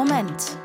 Moment.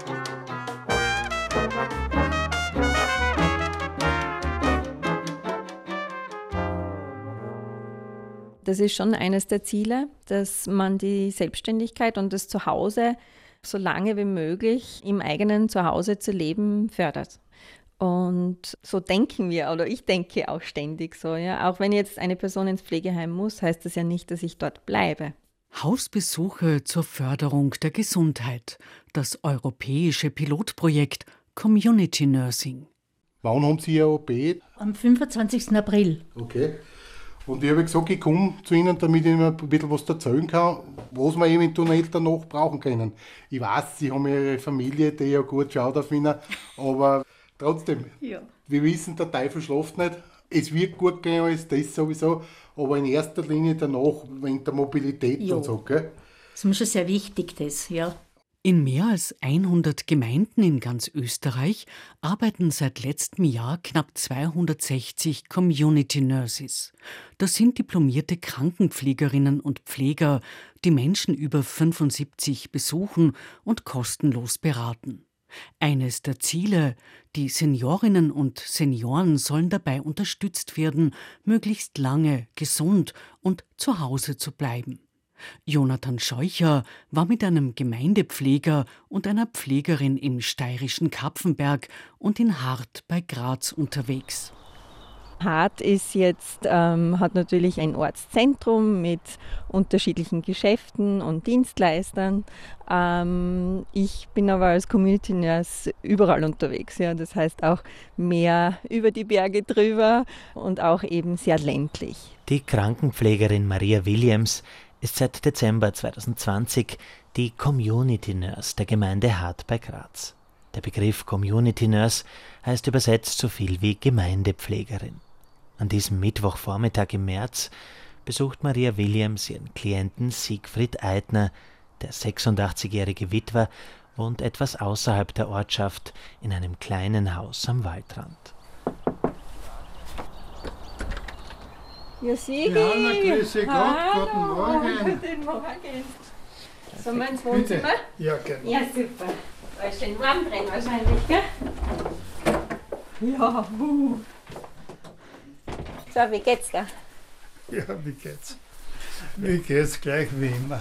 Das ist schon eines der Ziele, dass man die Selbstständigkeit und das Zuhause so lange wie möglich im eigenen Zuhause zu leben fördert. Und so denken wir, oder ich denke auch ständig so. Ja? Auch wenn jetzt eine Person ins Pflegeheim muss, heißt das ja nicht, dass ich dort bleibe. Hausbesuche zur Förderung der Gesundheit. Das europäische Pilotprojekt Community Nursing. Wann haben Sie Ihr OP? Am 25. April. Okay. Und ich habe gesagt, ich komme zu Ihnen, damit ich Ihnen ein bisschen was erzählen kann, was wir eventuell danach brauchen können. Ich weiß, Sie haben Ihre Familie, die ja gut schaut auf ihn, aber trotzdem, wir wissen, der Teufel schläft nicht. Es wird gut gehen, alles das sowieso, aber in erster Linie danach wegen der Mobilität und so. Gell? Das ist mir schon sehr wichtig, das, ja. In mehr als 100 Gemeinden in ganz Österreich arbeiten seit letztem Jahr knapp 260 Community Nurses. Das sind diplomierte Krankenpflegerinnen und Pfleger, die Menschen über 75 besuchen und kostenlos beraten. Eines der Ziele: die Seniorinnen und Senioren sollen dabei unterstützt werden, möglichst lange gesund und zu Hause zu bleiben. Jonathan Scheucher war mit einem Gemeindepfleger und einer Pflegerin im steirischen Kapfenberg und in Hart bei Graz unterwegs. Hart ist jetzt, hat natürlich ein Ortszentrum mit unterschiedlichen Geschäften und Dienstleistern. Ich bin aber als Community Nurse überall unterwegs. Ja. Das heißt auch mehr über die Berge drüber und auch eben sehr ländlich. Die Krankenpflegerin Maria Williams ist seit Dezember 2020 die Community Nurse der Gemeinde Hart bei Graz. Der Begriff Community Nurse heißt übersetzt so viel wie Gemeindepflegerin. An diesem Mittwochvormittag im März besucht Maria Williams ihren Klienten Siegfried Eitner. Der 86-jährige Witwer wohnt etwas außerhalb der Ortschaft in einem kleinen Haus am Waldrand. Ja, Sigi! Ja, grüße Gott, guten Morgen. Guten Morgen. Sollen wir ins Wohnzimmer? Ja, gerne. Ja, super. Da ist schön warm drin wahrscheinlich, gell? Ja, So, wie geht's da? Ja, wie geht's? Wie geht's gleich wie immer.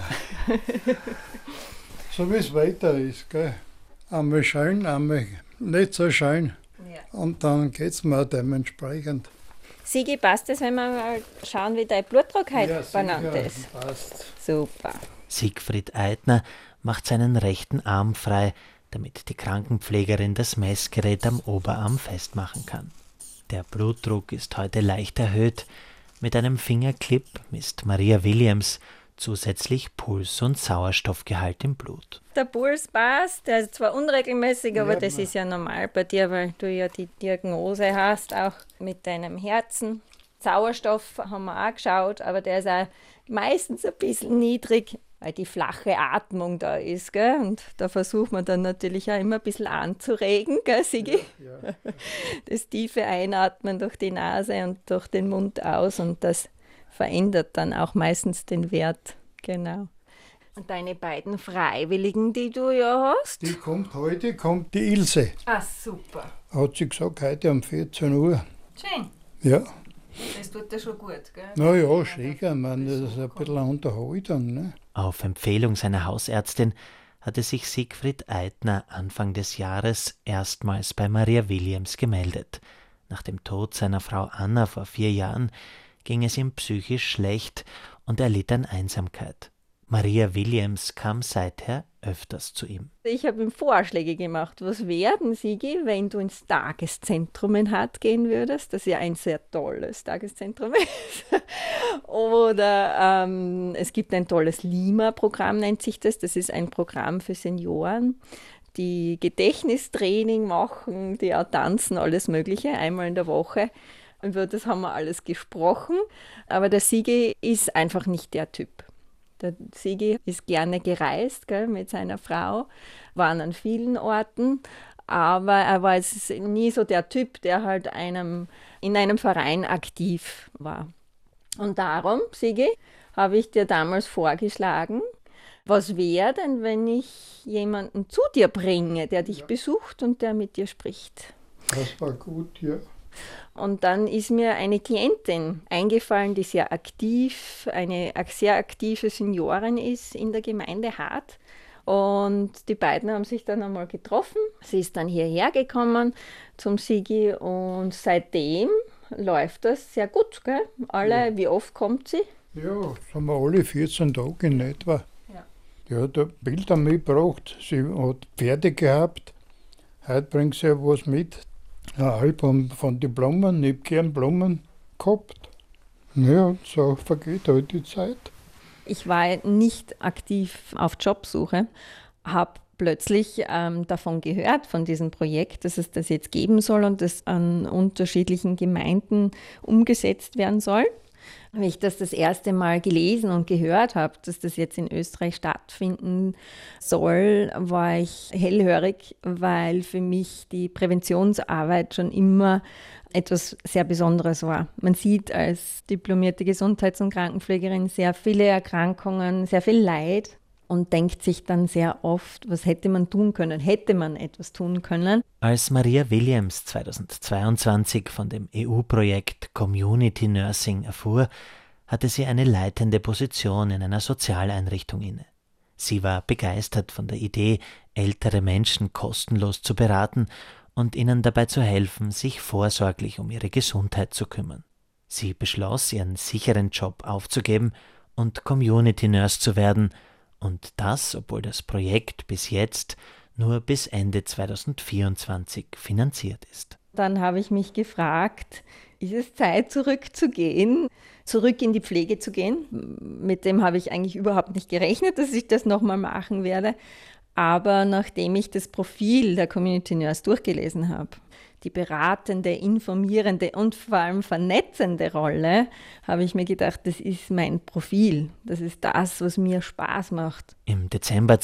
So wie es weiter ist, gell? Einmal schön, einmal nicht so schön. Ja. Und dann geht's mir dementsprechend. Sigi, passt es, wenn wir mal schauen, wie dein Blutdruck heute benannt sicher, ist? passt. Super. Siegfried Eitner macht seinen rechten Arm frei, damit die Krankenpflegerin das Messgerät am Oberarm festmachen kann. Der Blutdruck ist heute leicht erhöht. Mit einem Fingerclip misst Maria Williams zusätzlich Puls und Sauerstoffgehalt im Blut. Der Puls passt, der ist zwar unregelmäßig, aber Ja, das ist ja normal bei dir, weil du ja die Diagnose hast, auch mit deinem Herzen. Sauerstoff haben wir auch geschaut, aber der ist auch meistens ein bisschen niedrig, weil die flache Atmung da ist. Gell? Und da versucht man dann natürlich auch immer ein bisschen anzuregen, gell, Sigi? Ja. Das tiefe Einatmen durch die Nase und durch den Mund aus und das verändert dann auch meistens den Wert. Genau. Und deine beiden Freiwilligen, die du ja hast? Die kommt die Ilse. Ah, super. Hat sie gesagt, heute um 14 Uhr. Schön. Ja. Das tut dir schon gut, gell? Na ja, sicher. Ich meine, das ist ein bisschen eine Unterhaltung. Ne? Auf Empfehlung seiner Hausärztin hatte sich Siegfried Eitner Anfang des Jahres erstmals bei Maria Williams gemeldet. Nach dem Tod seiner Frau Anna vor 4 Jahren ging es ihm psychisch schlecht und er litt an Einsamkeit. Maria Williams kam seither öfters zu ihm. Ich habe ihm Vorschläge gemacht. Was werden, Sigi, wenn du ins Tageszentrum in Hart gehen würdest? Das ja ein sehr tolles Tageszentrum ist. Oder es gibt ein tolles Lima-Programm, nennt sich das. Das ist ein Programm für Senioren, die Gedächtnistraining machen, die auch tanzen, alles Mögliche, einmal in der Woche. Über das haben wir alles gesprochen. Aber der Sigi ist einfach nicht der Typ. Der Sigi ist gerne gereist, gell, mit seiner Frau, waren an vielen Orten, aber er war jetzt nie so der Typ, der halt in einem Verein aktiv war. Und darum, Sigi, habe ich dir damals vorgeschlagen, Was wäre denn, wenn ich jemanden zu dir bringe, der dich besucht und der mit dir spricht? Das war gut, ja. Und dann ist mir eine Klientin eingefallen, die sehr aktiv, eine sehr aktive Seniorin ist in der Gemeinde Hart. Und die beiden haben sich dann einmal getroffen. Sie ist dann hierher gekommen zum Sigi und seitdem läuft das sehr gut. Gell? Wie oft kommt sie? Ja, das haben wir alle 14 Tage in etwa. Ja. Die hat Bilder mitgebracht, sie hat Pferde gehabt. Heute bringt sie ja was mit. Ein Album von den Blumen, ich habe gern Blumen gehabt. Ja, so vergeht halt die Zeit. Ich war nicht aktiv auf Jobsuche, habe plötzlich davon gehört, von diesem Projekt, dass es das jetzt geben soll und das an unterschiedlichen Gemeinden umgesetzt werden soll. Wie ich das erste Mal gelesen und gehört habe, dass das jetzt in Österreich stattfinden soll, war ich hellhörig, weil für mich die Präventionsarbeit schon immer etwas sehr Besonderes war. Man sieht als diplomierte Gesundheits- und Krankenpflegerin sehr viele Erkrankungen, sehr viel Leid und denkt sich dann sehr oft, was hätte man tun können? Hätte man etwas tun können? Als Maria Williams 2022 von dem EU-Projekt Community Nursing erfuhr, hatte sie eine leitende Position in einer Sozialeinrichtung inne. Sie war begeistert von der Idee, ältere Menschen kostenlos zu beraten und ihnen dabei zu helfen, sich vorsorglich um ihre Gesundheit zu kümmern. Sie beschloss, ihren sicheren Job aufzugeben und Community Nurse zu werden, und das, obwohl das Projekt bis jetzt nur bis Ende 2024 finanziert ist. Dann habe ich mich gefragt, ist es Zeit, zurückzugehen, zurück in die Pflege zu gehen? Mit dem habe ich eigentlich überhaupt nicht gerechnet, dass ich das nochmal machen werde. Aber nachdem ich das Profil der Community Nurse durchgelesen habe, die beratende, informierende und vor allem vernetzende Rolle, habe ich mir gedacht, das ist mein Profil. Das ist das, was mir Spaß macht. Im Dezember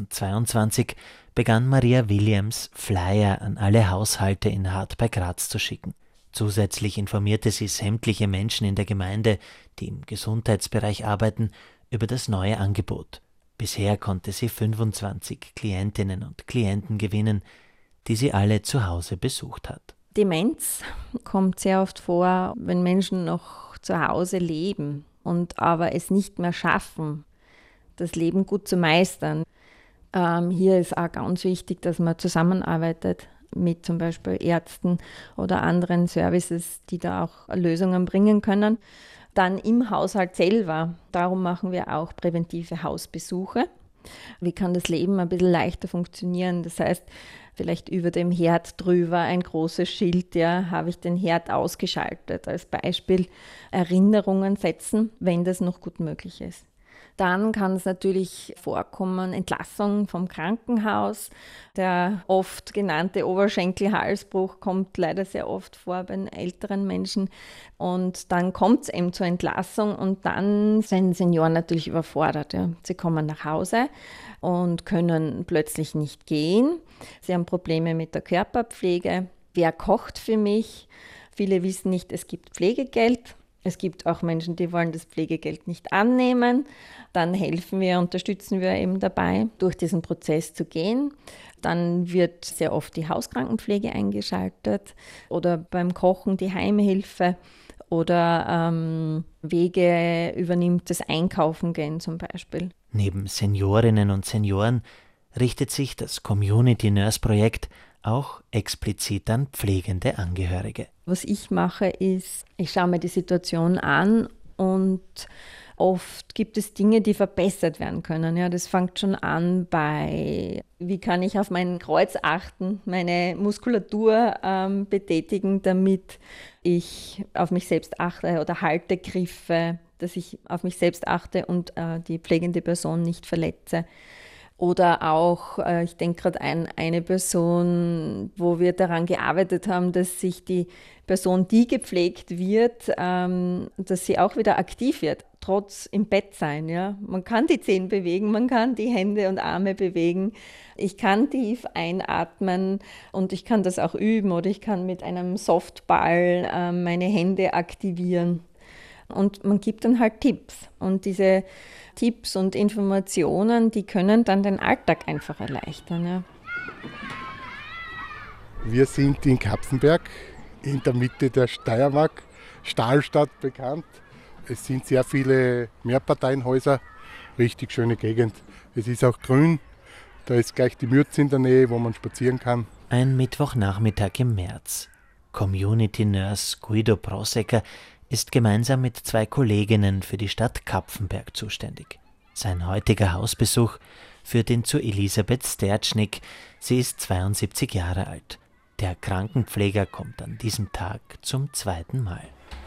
2022 begann Maria Williams, Flyer an alle Haushalte in Hart bei Graz zu schicken. Zusätzlich informierte sie sämtliche Menschen in der Gemeinde, die im Gesundheitsbereich arbeiten, über das neue Angebot. Bisher konnte sie 25 Klientinnen und Klienten gewinnen, die sie alle zu Hause besucht hat. Demenz kommt sehr oft vor, wenn Menschen noch zu Hause leben und aber es nicht mehr schaffen, das Leben gut zu meistern. Hier ist auch ganz wichtig, dass man zusammenarbeitet mit zum Beispiel Ärzten oder anderen Services, die da auch Lösungen bringen können. Dann im Haushalt selber, darum machen wir auch präventive Hausbesuche. Wie kann das Leben ein bisschen leichter funktionieren? Das heißt, vielleicht über dem Herd drüber ein großes Schild, ja, habe ich den Herd ausgeschaltet. Als Beispiel Erinnerungen setzen, wenn das noch gut möglich ist. Dann kann es natürlich vorkommen, Entlassung vom Krankenhaus. Der oft genannte Oberschenkel-Halsbruch kommt leider sehr oft vor bei den älteren Menschen. Und dann kommt es eben zur Entlassung und dann sind Senioren natürlich überfordert. Ja. Sie kommen nach Hause und können plötzlich nicht gehen. Sie haben Probleme mit der Körperpflege. Wer kocht für mich? Viele wissen nicht, es gibt Pflegegeld. Es gibt auch Menschen, die wollen das Pflegegeld nicht annehmen. Dann helfen wir, unterstützen wir eben dabei, durch diesen Prozess zu gehen. Dann wird sehr oft die Hauskrankenpflege eingeschaltet oder beim Kochen die Heimhilfe oder Wege übernimmt das Einkaufen gehen zum Beispiel. Neben Seniorinnen und Senioren richtet sich das Community Nurse Projekt auch explizit an pflegende Angehörige. Was ich mache ist, ich schaue mir die Situation an und oft gibt es Dinge, die verbessert werden können. Ja, das fängt schon an bei, wie kann ich auf mein Kreuz achten, meine Muskulatur betätigen, damit ich auf mich selbst achte oder Haltegriffe, dass ich auf mich selbst achte und die pflegende Person nicht verletze. Oder auch, ich denke gerade an eine Person, wo wir daran gearbeitet haben, dass sich die Person, die gepflegt wird, dass sie auch wieder aktiv wird, trotz im Bett sein. Ja? Man kann die Zehen bewegen, man kann die Hände und Arme bewegen. Ich kann tief einatmen und ich kann das auch üben oder ich kann mit einem Softball meine Hände aktivieren. Und man gibt dann halt Tipps. Und diese Tipps und Informationen, die können dann den Alltag einfach erleichtern. Ja. Wir sind in Kapfenberg, in der Mitte der Steiermark, Stahlstadt bekannt. Es sind sehr viele Mehrparteienhäuser, richtig schöne Gegend. Es ist auch grün, da ist gleich die Mürz in der Nähe, wo man spazieren kann. Ein Mittwochnachmittag im März. Community Nurse Guido Prosecker ist gemeinsam mit 2 Kolleginnen für die Stadt Kapfenberg zuständig. Sein heutiger Hausbesuch führt ihn zu Elisabeth Stertschnig. Sie ist 72 Jahre alt. Der Krankenpfleger kommt an diesem Tag zum 2. Mal.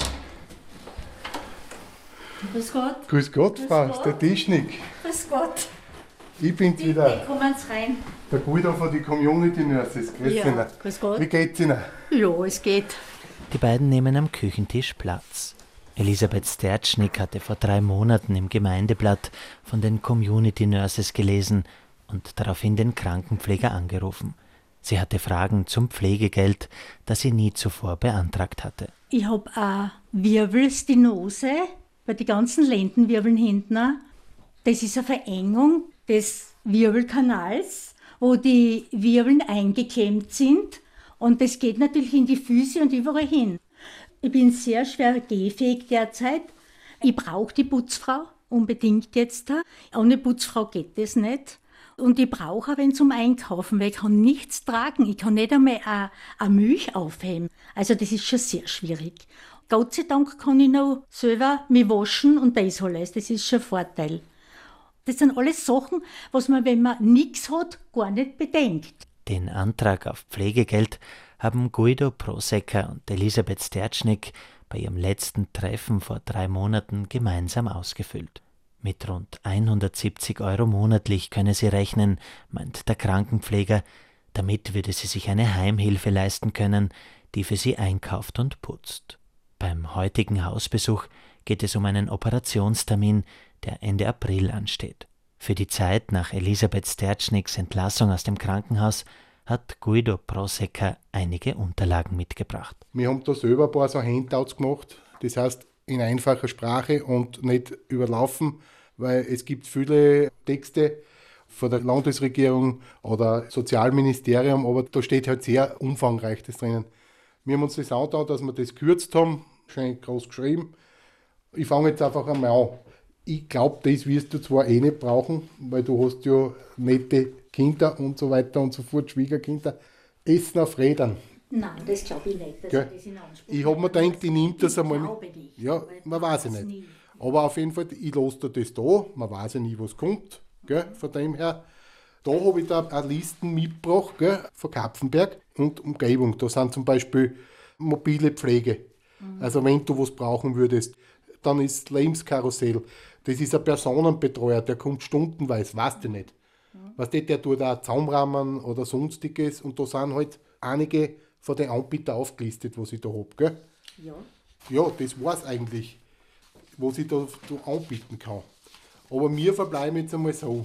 Grüß Gott. Grüß Gott, Frau Gott. Stertschnig. Grüß Gott. Ich bin's Bitte, wieder, kommen Sie rein. der Guido von den Community Nurses. Grüß Ihnen. Grüß Gott. Wie geht's Ihnen? Ja, es geht. Die beiden nehmen am Küchentisch Platz. Elisabeth Stertschnig hatte vor 3 Monaten im Gemeindeblatt von den Community Nurses gelesen und daraufhin den Krankenpfleger angerufen. Sie hatte Fragen zum Pflegegeld, das sie nie zuvor beantragt hatte. Ich habe eine Wirbelstenose bei den ganzen Lendenwirbeln hinten. Das ist eine Verengung des Wirbelkanals, wo die Wirbeln eingeklemmt sind. Und das geht natürlich in die Füße und überall hin. Ich bin sehr schwer gehfähig derzeit. Ich brauche die Putzfrau unbedingt jetzt. Ohne Putzfrau geht das nicht. Und ich brauche auch wen zum Einkaufen, weil ich kann nichts tragen. Ich kann nicht einmal eine Milch aufheben. Also das ist schon sehr schwierig. Gott sei Dank kann ich noch selber mich waschen und das alles. Das ist schon ein Vorteil. Das sind alles Sachen, was man, wenn man nichts hat, gar nicht bedenkt. Den Antrag auf Pflegegeld haben Guido Prosecker und Elisabeth Stertschnig bei ihrem letzten Treffen vor 3 Monaten gemeinsam ausgefüllt. Mit rund 170 € monatlich könne sie rechnen, meint der Krankenpfleger. Damit würde sie sich eine Heimhilfe leisten können, die für sie einkauft und putzt. Beim heutigen Hausbesuch geht es um einen Operationstermin, der Ende April ansteht. Für die Zeit nach Elisabeth Stertschnigs Entlassung aus dem Krankenhaus hat Guido Prosecker einige Unterlagen mitgebracht. Wir haben da selber ein paar so Handouts gemacht, das heißt in einfacher Sprache und nicht überlaufen, weil es gibt viele Texte von der Landesregierung oder Sozialministerium, aber da steht halt sehr umfangreich das drinnen. Wir haben uns das angetan, dass wir das gekürzt haben, schön groß geschrieben. Ich fange jetzt einfach einmal an. Ich glaube, das wirst du zwar eh nicht brauchen, weil du hast ja nette Kinder und so weiter und so fort, Schwiegerkinder. Essen auf Rädern. Nein, das glaube ich nicht, dass Gell? ich das in Anspruch Ich habe mir gedacht, ich nehme das einmal mit. glaube nicht. Ja, Aber man weiß es nicht. Aber auf jeden Fall, ich lasse dir das da, man weiß ja nie, was kommt. Gell? Von dem her, da habe ich da eine Listen mitgebracht, gell? Von Kapfenberg und Umgebung. Da sind zum Beispiel mobile Pflege. Also wenn du was brauchen würdest, dann ist Lebenskarussell. Das ist ein Personenbetreuer, der kommt stundenweise, weißt du nicht. Weißt du, der tut auch Zaumrahmen oder sonstiges und da sind halt einige von den Anbietern aufgelistet, was ich da habe. Gell? Ja. Ja, das war's eigentlich, was ich da anbieten kann. Aber wir verbleiben jetzt einmal so,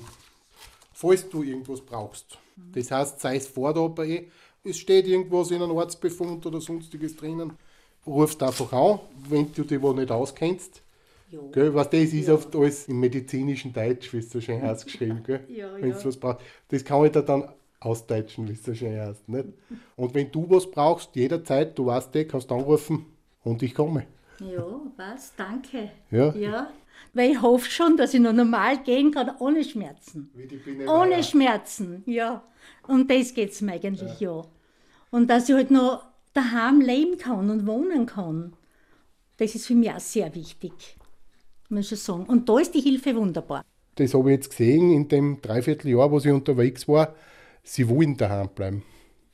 falls du irgendwas brauchst. Das heißt, sei es vor der OP, es steht irgendwas in einem Arztbefund oder sonstiges drinnen, rufst einfach an, wenn du dich wo nicht auskennst. Ja. Gell, was das ist oft alles im medizinischen Deutsch, wie es so schön ausgeschrieben, gell? Ja, Wenn ja. du was brauchst. Das kann ich dir dann ausdeutschen, wie es so schön heißt. Nicht? Und wenn du was brauchst, jederzeit, du weißt, kannst du anrufen und ich komme. Ja, was? Danke. Ja. Ja. Weil ich hoffe schon, dass ich noch normal gehen kann, ohne Schmerzen. Ohne Schmerzen, ja. Und das geht es mir eigentlich, ja. Und dass ich halt noch daheim leben kann und wohnen kann. Das ist für mich auch sehr wichtig, muss ich schon sagen. Und da ist die Hilfe wunderbar. Das habe ich jetzt gesehen in dem Dreivierteljahr, wo ich unterwegs war. Sie wollen daheim bleiben.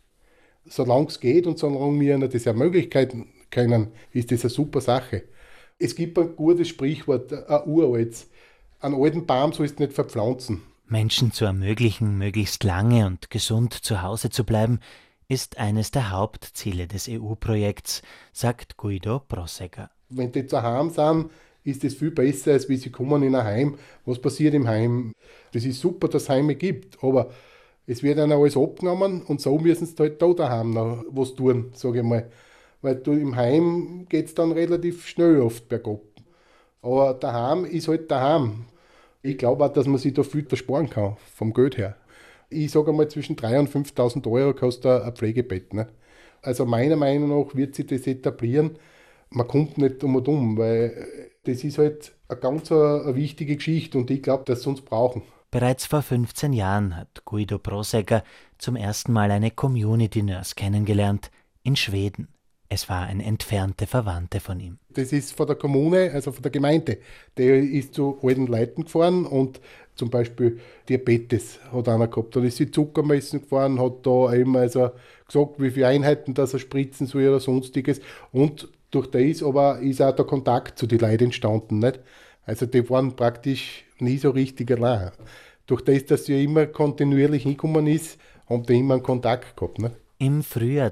Solange es geht und solange wir ihnen das ermöglichen können, ist das eine super Sache. Es gibt ein gutes Sprichwort, ein uraltes. Einen alten Baum sollst du nicht verpflanzen. Menschen zu ermöglichen, möglichst lange und gesund zu Hause zu bleiben, ist eines der Hauptziele des EU-Projekts, sagt Guido Prosecker. Wenn die zu Hause sind, ist es viel besser, als wenn sie kommen in ein Heim. Was passiert im Heim? Das ist super, dass es Heime gibt, aber es wird dann alles abgenommen und so müssen sie halt da daheim noch was tun, sage ich mal. Weil du im Heim geht es dann relativ schnell oft bergab. Aber daheim ist halt daheim. Ich glaube auch, dass man sich da viel versparen kann, vom Geld her. Ich sage einmal, zwischen 3.000 und 5.000 Euro kostet ein Pflegebett. Ne? Also meiner Meinung nach wird sich das etablieren. Man kommt nicht um und um, weil das ist halt eine ganz eine wichtige Geschichte und ich glaube, dass sie uns brauchen. Bereits vor 15 Jahren hat Guido Prosegger zum ersten Mal eine Community Nurse kennengelernt in Schweden. Es war eine entfernte Verwandte von ihm. Das ist von der Kommune, also von der Gemeinde. Der ist zu alten Leuten gefahren und zum Beispiel Diabetes hat einer gehabt. Dann ist sie Zuckermessen gefahren, hat da eben also gesagt, wie viele Einheiten das er spritzen soll oder sonstiges. Und durch das aber ist auch der Kontakt zu den Leuten entstanden. Nicht? Also die waren praktisch nie so richtig allein. Durch das, dass sie ja immer kontinuierlich hingekommen ist, haben die immer einen Kontakt gehabt. Nicht? Im Frühjahr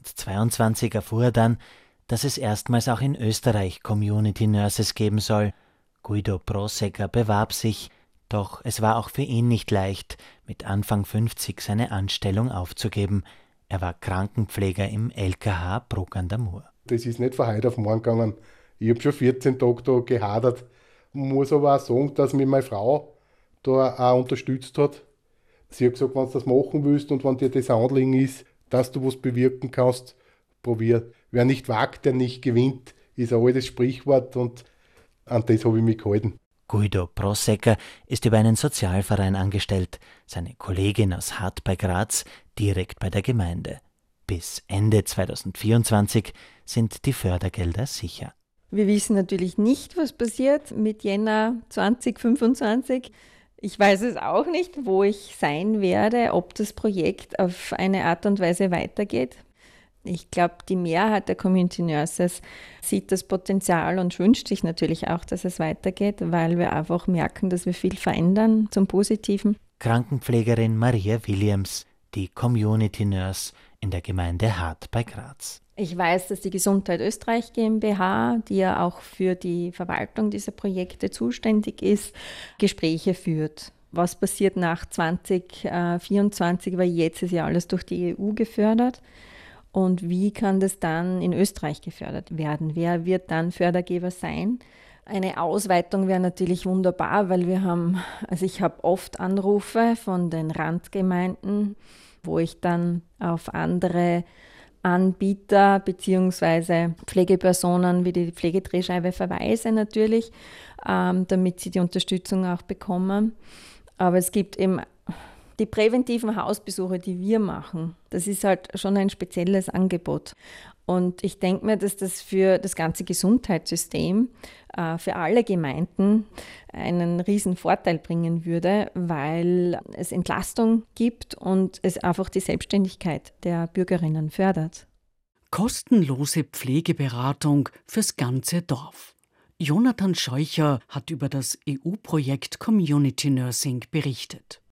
2022 erfuhr er dann, dass es erstmals auch in Österreich Community Nurses geben soll. Guido Prosegger bewarb sich, doch es war auch für ihn nicht leicht, mit Anfang 50 seine Anstellung aufzugeben. Er war Krankenpfleger im LKH Bruck an der Mur. Das ist nicht von heute auf morgen gegangen. Ich habe schon 14 Tage da gehadert. Muss aber auch sagen, dass mich meine Frau da auch unterstützt hat. Sie hat gesagt, wenn du das machen willst und wenn dir das ein Anliegen ist, dass du was bewirken kannst, probier. Wer nicht wagt, der nicht gewinnt, ist ein altes Sprichwort und an das habe ich mich gehalten. Guido Prosegger ist über einen Sozialverein angestellt, seine Kollegin aus Hart bei Graz direkt bei der Gemeinde. Bis Ende 2024 sind die Fördergelder sicher. Wir wissen natürlich nicht, was passiert mit Jänner 2025. Ich weiß es auch nicht, wo ich sein werde, ob das Projekt auf eine Art und Weise weitergeht. Ich glaube, die Mehrheit der Community Nurses sieht das Potenzial und wünscht sich natürlich auch, dass es weitergeht, weil wir einfach merken, dass wir viel verändern zum Positiven. Krankenpflegerin Maria Williams, die Community Nurse in der Gemeinde Hart bei Graz. Ich weiß, dass die Gesundheit Österreich GmbH, die ja auch für die Verwaltung dieser Projekte zuständig ist, Gespräche führt. Was passiert nach 2024, weil jetzt ist ja alles durch die EU gefördert. Und wie kann das dann in Österreich gefördert werden? Wer wird dann Fördergeber sein? Eine Ausweitung wäre natürlich wunderbar, weil ich habe oft Anrufe von den Randgemeinden, wo ich dann auf andere Anbieter bzw. Pflegepersonen wie die Pflegedrehscheibe verweise natürlich, damit sie die Unterstützung auch bekommen. Aber es gibt eben die präventiven Hausbesuche, die wir machen. Das ist halt schon ein spezielles Angebot. Und ich denke mir, dass das für das ganze Gesundheitssystem, für alle Gemeinden einen riesen Vorteil bringen würde, weil es Entlastung gibt und es einfach die Selbstständigkeit der Bürgerinnen fördert. Kostenlose Pflegeberatung fürs ganze Dorf. Jonathan Scheucher hat über das EU-Projekt Community Nursing berichtet.